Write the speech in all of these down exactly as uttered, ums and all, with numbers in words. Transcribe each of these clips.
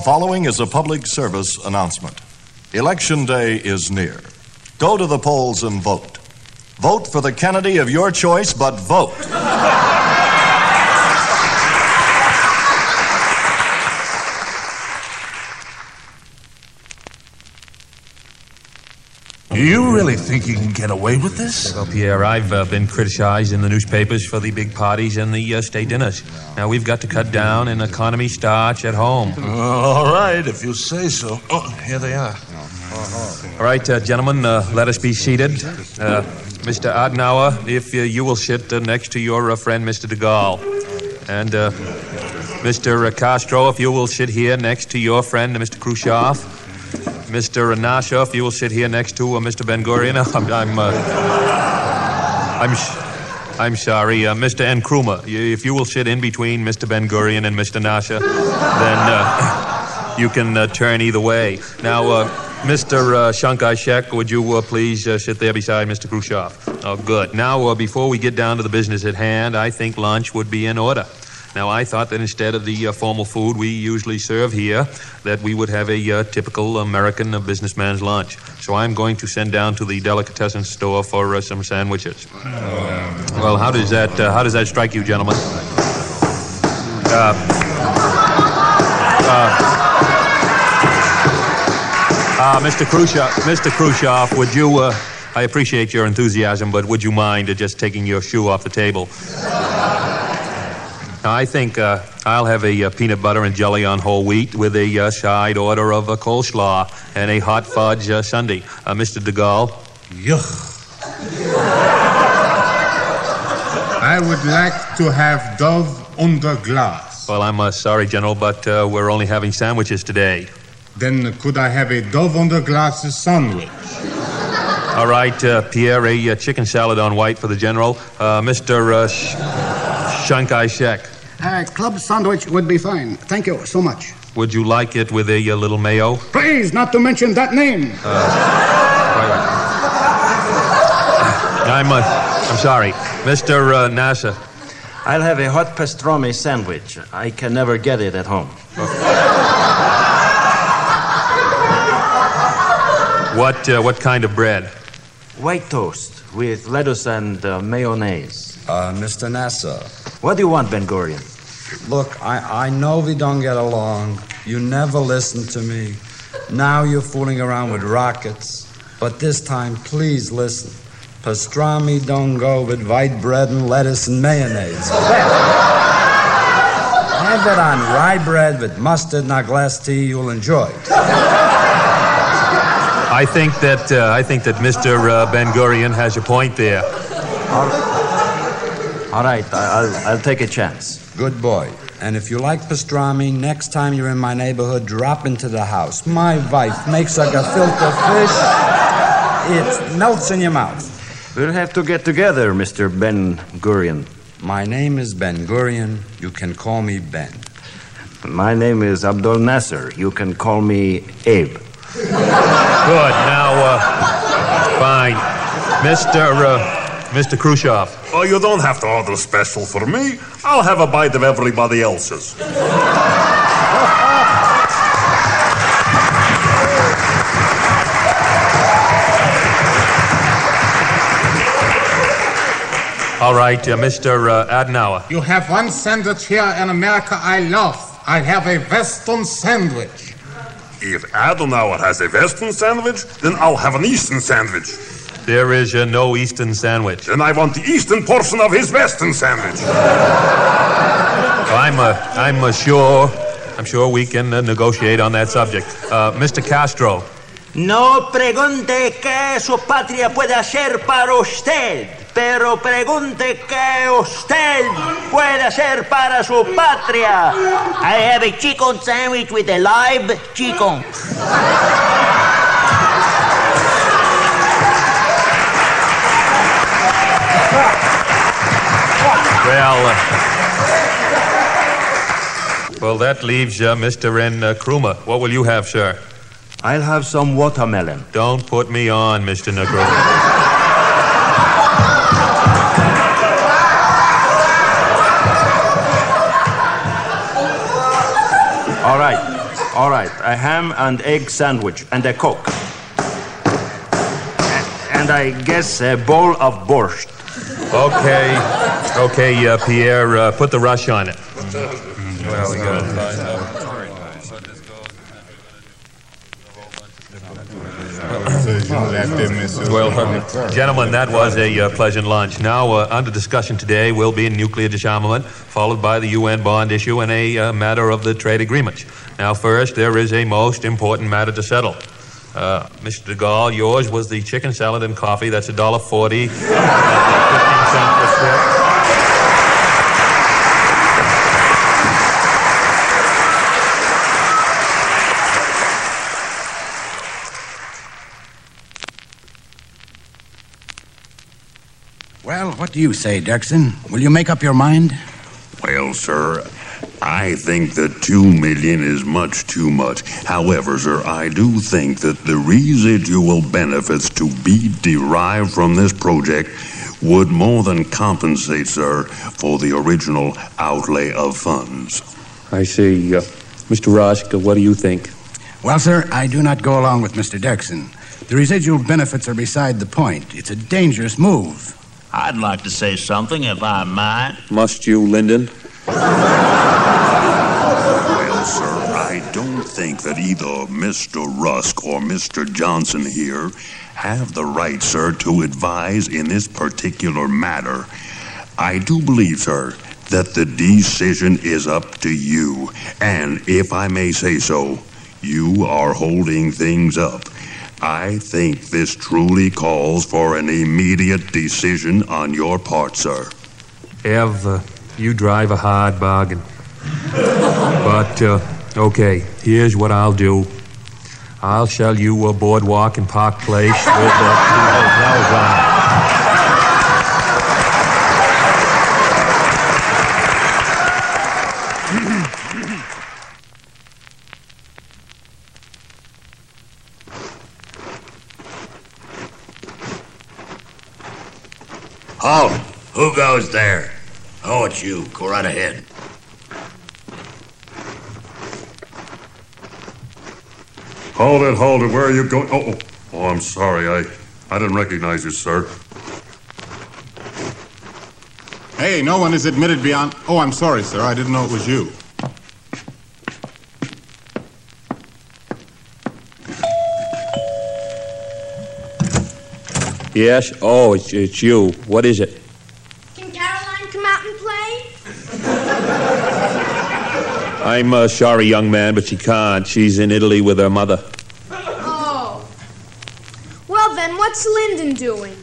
following is a public service announcement. Election day is near. Go to the polls and vote. Vote for the Kennedy of your choice, but vote. You really think you can get away with this? Well, Pierre, I've uh, been criticized in the newspapers for the big parties and the uh, state dinners. Now, we've got to cut down in economy starch at home. Uh, all right, if you say so. Oh, here they are. All right, uh, gentlemen, uh, let us be seated. Uh, Mister Adenauer, if uh, you will sit uh, next to your uh, friend, Mister de Gaulle. And uh, Mister Castro, if you will sit here next to your friend, Mister Khrushchev. Mister Nasser, if you will sit here next to uh, Mister Ben-Gurion. I'm, I'm, uh, I'm, sh- I'm sorry, uh, Mister Nkrumah. If you will sit in between Mister Ben-Gurion and Mister Nasser, then uh, you can uh, turn either way. Now, uh, Mister Uh, Chiang Kai-shek, would you uh, please uh, sit there beside Mister Khrushchev? Oh, good. Now, uh, before we get down to the business at hand, I think lunch would be in order. Now, I thought that instead of the uh, formal food we usually serve here, that we would have a uh, typical American uh, businessman's lunch. So I'm going to send down to the delicatessen store for uh, some sandwiches. Well, how does that uh, how does that strike you, gentlemen? Uh, uh, uh, Mister Khrushchev, Mister Khrushchev, would you? Uh, I appreciate your enthusiasm, but would you mind uh, just taking your shoe off the table? I think uh, I'll have a uh, peanut butter and jelly on whole wheat with a uh, side order of a coleslaw and a hot fudge uh, sundae. Uh, Mister de Gaulle? Yuck. I would like to have Dove under glass. Well, I'm uh, sorry, General, but uh, we're only having sandwiches today. Then could I have a Dove under glass sandwich? All right, uh, Pierre, a uh, chicken salad on white for the General. Uh, Mister Uh, Sh- Chiang Kai-shek? Uh, club sandwich would be fine. Thank you so much. Would you like it with a, a little mayo? Please, not to mention that name. Uh, right, right. I'm, uh, I'm sorry. Mister Uh, Nasser? I'll have a hot pastrami sandwich. I can never get it at home. What, uh, what kind of bread? White toast with lettuce and uh, mayonnaise. Uh, Mister Nasser. What do you want, Ben-Gurion? Look, I, I know we don't get along. You never listen to me. Now you're fooling around with rockets. But this time, please listen. Pastrami don't go with white bread and lettuce and mayonnaise. Have it on rye bread with mustard and a glass tea. You'll enjoy it. I think that uh, I think that Mister Uh, Ben-Gurion has a point there. All, all right, I'll, I'll take a chance. Good boy. And if you like pastrami, next time you're in my neighborhood, drop into the house. My wife makes a gefilte fish. It melts in your mouth. We'll have to get together, Mister Ben-Gurion. My name is Ben-Gurion. You can call me Ben. My name is Abdul Nasser. You can call me Abe. Good. Now, uh, fine. Mister Uh, Mister Khrushchev. Oh, you don't have to order special for me. I'll have a bite of everybody else's. All right, uh, Mister Uh, Adenauer. You have one sandwich here in America I love. I have a Western sandwich. If Adenauer has a Western sandwich, then I'll have an Eastern sandwich. There is uh, no Eastern sandwich. Then I want the Eastern portion of his Western sandwich. Well, I'm, uh, I'm uh, sure, I'm sure we can uh, negotiate on that subject. Uh, Mister Castro. No pregunte qué su patria puede hacer para usted, pero pregunte qué usted puede hacer para su patria. I have a chicken sandwich with a live chicken. Well, uh, well, that leaves uh, Mister Nkrumah. What will you have, sir? I'll have some watermelon. Don't put me on, Mister Nkrumah. All right. All right, a ham and egg sandwich and a Coke. And I guess a bowl of borscht. Okay, okay, uh, Pierre, uh, put the rush on it. Well, we got Well, uh, gentlemen, that was a uh, pleasant lunch. Now, uh, under discussion today will be nuclear disarmament, followed by the U N bond issue and a uh, matter of the trade agreements. Now, first, there is a most important matter to settle. Uh, Mister de Gaulle, yours was the chicken salad and coffee. That's a dollar forty. fifteen cents per sip. Well, what do you say, Dirksen? Will you make up your mind? Well, sir, I think that two million is much too much. However, sir, I do think that the residual benefits to be derived from this project would more than compensate, sir, for the original outlay of funds. I see. Uh, Mister Rusk, uh, what do you think? Well, sir, I do not go along with Mister Dirksen. The residual benefits are beside the point. It's a dangerous move. I'd like to say something, if I might. Must you, Lyndon? Well, sir, I don't think that either Mister Rusk or Mister Johnson here have the right, sir, to advise in this particular matter. I do believe, sir, that the decision is up to you. And if I may say so, you are holding things up. I think this truly calls for an immediate decision on your part, sir. Ev, uh, you drive a hard bargain. But, uh, okay, here's what I'll do. I'll sell you a boardwalk in Park Place with uh, two hotels on it. Halt! Who goes there? Oh, it's you. Go right ahead. Hold it, hold it. Where are you going? Oh, oh, oh I'm sorry. I, I didn't recognize you, sir. Hey, no one is admitted beyond... Oh, I'm sorry, sir. I didn't know it was you. Yes? Oh, it's, it's you. What is it? Can Caroline come out and play? I'm uh, sorry, young man, but she can't. She's in Italy with her mother. Oh. Well, then, what's Lyndon doing?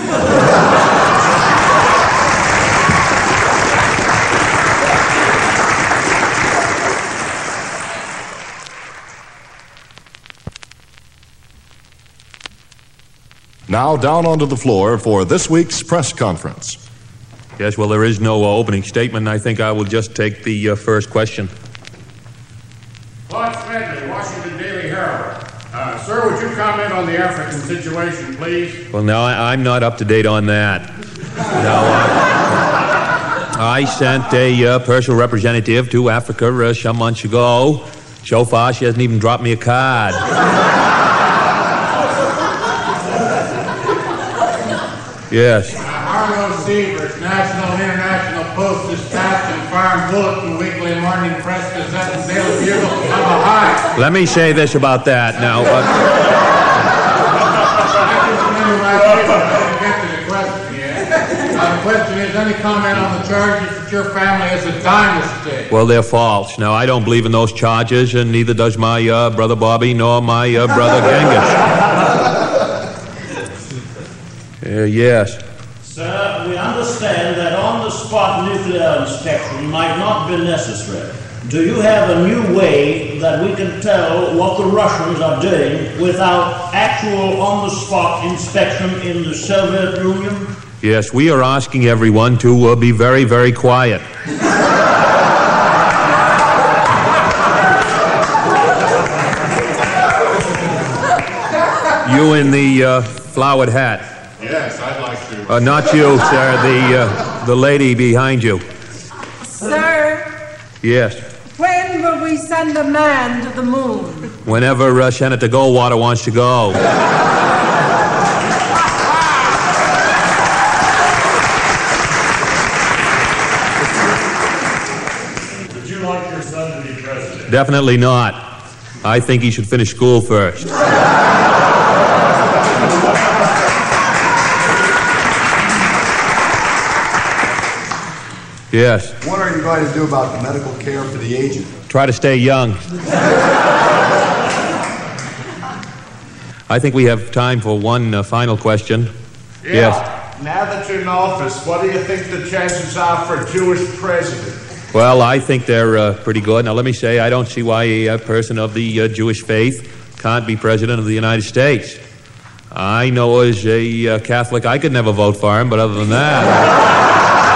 Now down onto the floor for this week's press conference. Yes, well, there is no uh, opening statement. I think I will just take the uh, first question. Claude Smedley, Washington Daily Herald. Uh, sir, would you comment on the African situation, please? Well, now, I, I'm not up to date on that. Now, uh, I sent a uh, personal representative to Africa uh, some months ago. So far, she hasn't even dropped me a card. Yes. Uh, Harlow Sievers, National and International Post Dispatch and Farm Bulletin, Weekly and Morning Press Gazette, and Daily Bugle have a high. Let me say this about that now. Uh, Uh, the question is, any comment on the charges that your family has a dynasty? well, they're false. Now, I don't believe in those charges, and neither does my uh, brother Bobby nor my uh, brother Genghis. Uh, yes. Sir, we understand that on-the-spot nuclear inspection might not be necessary. Do you have a new way that we can tell what the Russians are doing without actual on-the-spot inspection in the Soviet Union? Yes, we are asking everyone to uh, be very, very quiet. You in the uh, flowered hat. Yes, I'd like to. Uh, not you, sir. The uh, the lady behind you. Sir, Yes. When will we send a man to the moon? Whenever uh, Senator Goldwater wants to go. Would you like your son to be president? Definitely not. I think he should finish school first. Yes. What are you going to do about the medical care for the aged? Try to stay young. I think we have time for one uh, final question. Yeah. Yes. Now that you're in office, what do you think the chances are for a Jewish president? Well, I think they're uh, pretty good. Now, let me say, I don't see why a person of the uh, Jewish faith can't be president of the United States. I know as a uh, Catholic I could never vote for him, but other than that...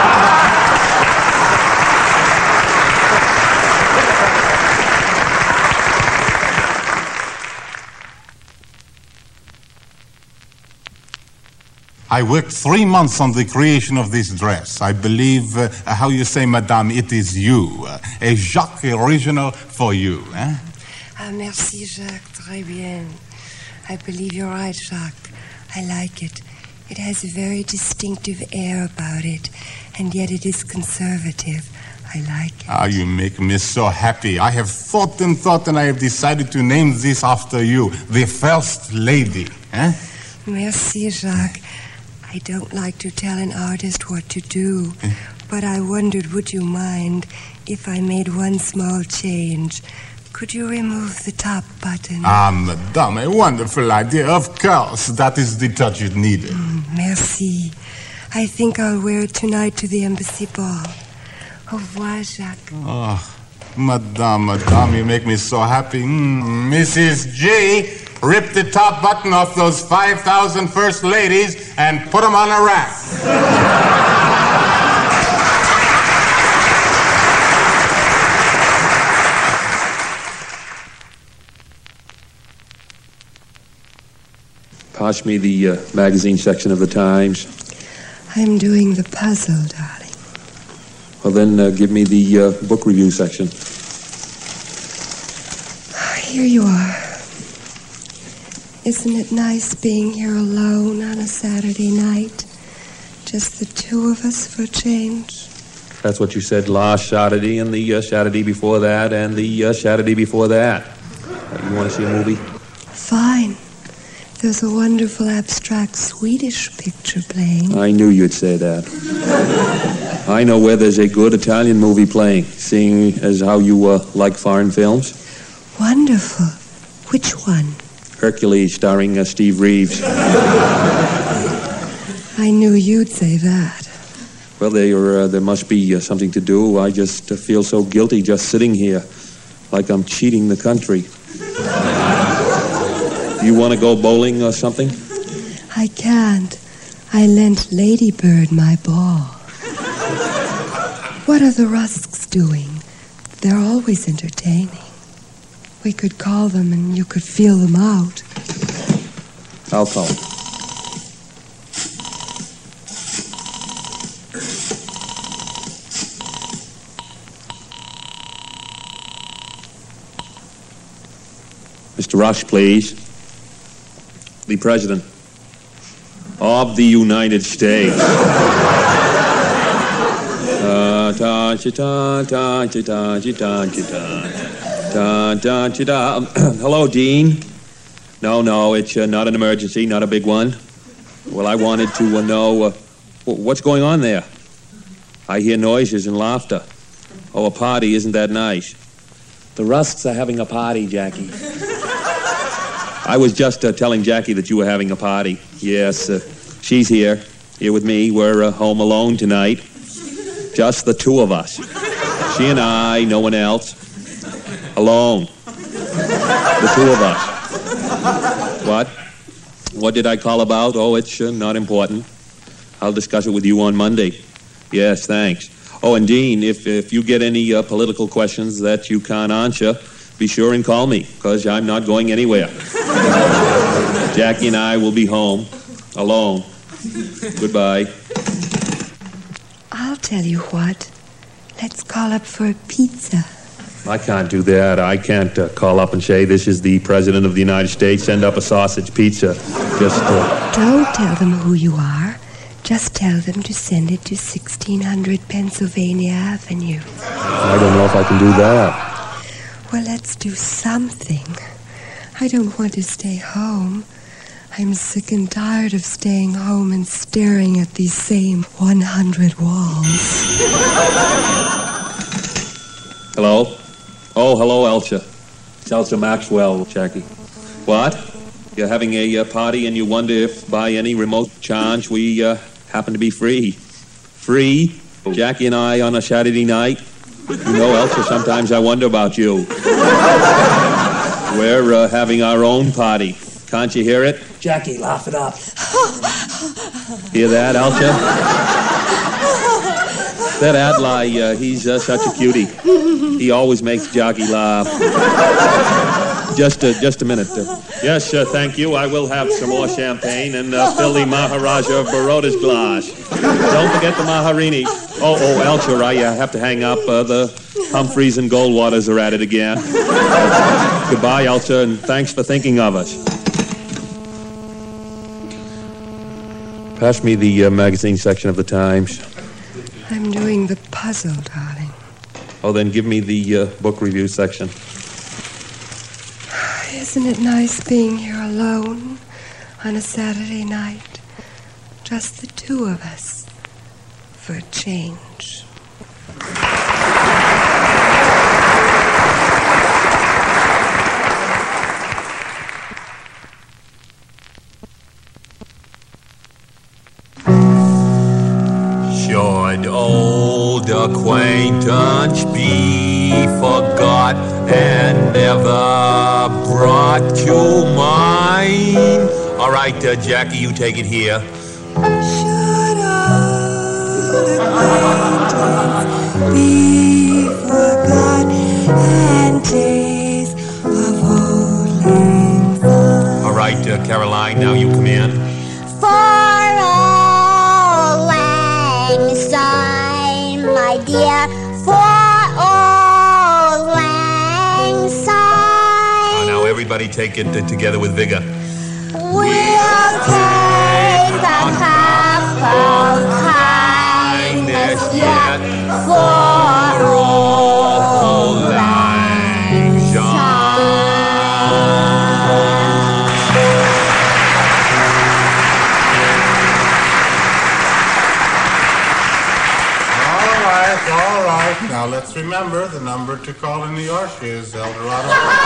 I worked three months on the creation of this dress. I believe, uh, how you say, madame, it is you. Uh, a Jacques original for you. Eh? Ah, merci, Jacques. Très bien. I believe you're right, Jacques. I like it. It has a very distinctive air about it, and yet it is conservative. I like it. Ah, you make me so happy. I have thought and thought, and I have decided to name this after you, the First Lady. Eh? Merci, Jacques. I don't like to tell an artist what to do, eh? But I wondered, would you mind if I made one small change? Could you remove the top button? Ah, madame, a wonderful idea. Of course, that is the touch it needed. Mm, merci. I think I'll wear it tonight to the embassy ball. Au revoir, Jacques. Oh, madame, madame, you make me so happy. Mm, Missus G, rip the top button off those five thousand first ladies and put them on a rack. Pass me the uh, magazine section of the Times. I'm doing the puzzle, darling. Well, then uh, give me the uh, book review section. Here you are. Isn't it nice being here alone on a Saturday night? Just the two of us for a change. That's what you said last Saturday and the uh, Saturday before that and the uh, Saturday before that. Uh, you want to see a movie? Fine. There's a wonderful abstract Swedish picture playing. I knew you'd say that. I know where there's a good Italian movie playing, seeing as how you uh, like foreign films. Wonderful. Which one? Hercules, starring uh, Steve Reeves. I knew you'd say that. Well, there, uh, there must be uh, something to do. I just uh, feel so guilty just sitting here, like I'm cheating the country. You want to go bowling or something? I can't. I lent Ladybird my ball. What are the Rusks doing? They're always entertaining. We could call them and you could feel them out. I'll call. Mister Rush, please. The President of the United States. Ta ta ta ta ta ta ta ta ta ta. Hello, Dean. No, no, it's uh, not an emergency, not a big one. Well, I wanted to uh, know uh, what's going on there. I hear noises and laughter. Oh, a party, isn't that nice? The Rusks are having a party, Jackie. I was just uh, telling Jackie that you were having a party. Yes, uh, she's here, here with me. We're uh, home alone tonight. Just the two of us. She and I, no one else. Alone. The two of us. What? What did I call about? Oh, it's uh, not important. I'll discuss it with you on Monday. Yes, thanks. Oh, and Dean, if, if you get any uh, political questions that you can't answer, be sure and call me, because I'm not going anywhere. Jackie and I will be home, alone. Goodbye. I'll tell you what. Let's call up for a pizza. I can't do that. I can't uh, call up and say, this is the President of the United States, send up a sausage pizza. Just, uh... Don't tell them who you are. Just tell them to send it to sixteen hundred Pennsylvania Avenue. I don't know if I can do that. Well, let's do something. I don't want to stay home. I'm sick and tired of staying home and staring at these same one hundred walls. Hello? Oh, hello, Elsa. It's Elsa Maxwell, Jackie. What? You're having a uh, party and you wonder if by any remote chance we uh, happen to be free. Free? Jackie and I on a Saturday night? You know, Elsa, sometimes I wonder about you. We're uh, having our own party. Can't you hear it? Jackie, laugh it up. Hear that, Elsa? That Adlai, uh, he's uh, such a cutie. He always makes Jackie laugh. Just, uh, just a minute. Uh, yes, uh, thank you. I will have some more champagne and uh, fill the Maharaja of Baroda's glass. Don't forget the Maharini. Oh, oh, Elsa, I uh, have to hang up. Uh, the Humphreys and Goldwaters are at it again. Uh, goodbye, Elsa, and thanks for thinking of us. Pass me the uh, magazine section of the Times. I'm doing the puzzle, darling. Oh, then give me the uh, book review section. Isn't it nice being here alone on a Saturday night? Just the two of us. For a change. Should old acquaintance be forgot and never brought to mind? All right, uh, Jackie, you take it here. Should old acquaintance be forgot and days of old lang syne? All right, uh, Caroline, now you come in. For old lang syne, my dear, for old lang syne. Oh, now everybody take it uh, together with vigor. We'll take the cup of kindness yet for old lang All right, all right. Now let's remember the number to call in New York is El Dorado.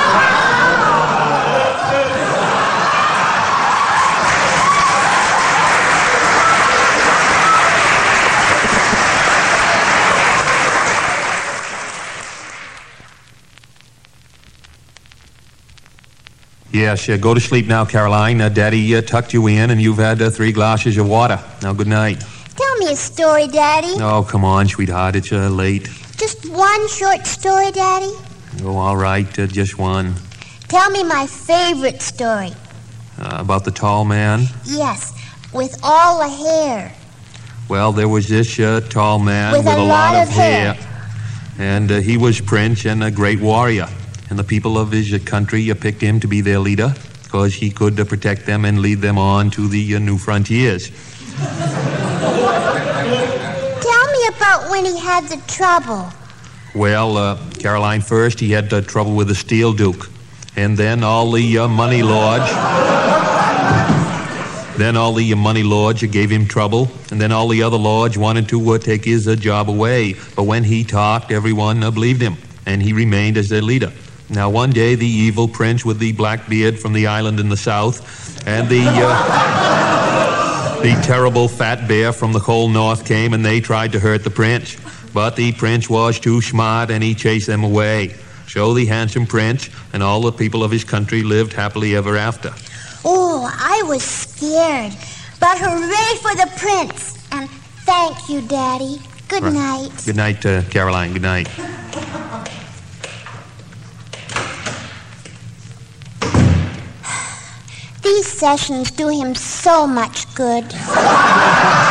Yes, uh, go to sleep now, Caroline. Uh, Daddy uh, tucked you in, and you've had uh, three glasses of water. Now, good night. Tell me a story, Daddy. Oh, come on, sweetheart. It's uh, late. Just one short story, Daddy. Oh, all right. Uh, just one. Tell me my favorite story. Uh, about the tall man? Yes, with all the hair. Well, there was this uh, tall man with, with a, a lot, lot of hair. hair. And uh, he was prince and a great warrior. And the people of his uh, country uh, picked him to be their leader because he could uh, protect them and lead them on to the uh, new frontiers. Tell me about when he had the trouble. Well, uh, Caroline, first he had uh, trouble with the Steel Duke. And then all the uh, money lords... then all the uh, money lords uh, gave him trouble. And then all the other lords wanted to uh, take his uh, job away. But when he talked, everyone uh, believed him. And he remained as their leader. Now, one day, the evil prince with the black beard from the island in the south and the uh, the terrible fat bear from the cold north came, and they tried to hurt the prince. But the prince was too smart, and he chased them away. So the handsome prince and all the people of his country lived happily ever after. Oh, I was scared. But hooray for the prince. And thank you, Daddy. Good Right. night. Good night, uh, Caroline. Good night. These sessions do him so much good.